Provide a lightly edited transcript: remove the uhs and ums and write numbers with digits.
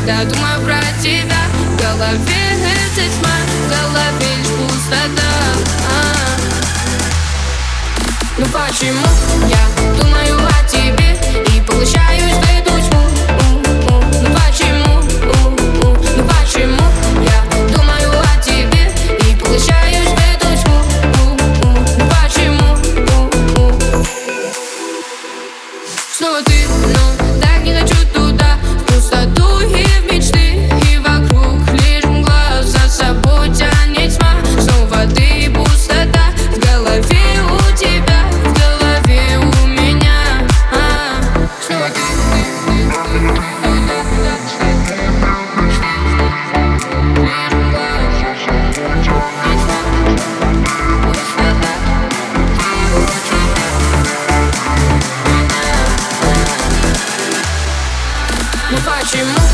Я думаю про тебя. В голове эта тьма, в голове лишь пустота. Ну почему я думаю о тебе и получаюсь в эту тьму? Ну почему? Ну почему я думаю о тебе и получаюсь в эту тьму? Ну почему? Снова ты, но так не хочу туда, в пустоту и в мечты, и вокруг лишь мгла, за собой тянет тьма. Снова ты и пустота, в голове у тебя, в голове у меня. Снова ты. Ну почему?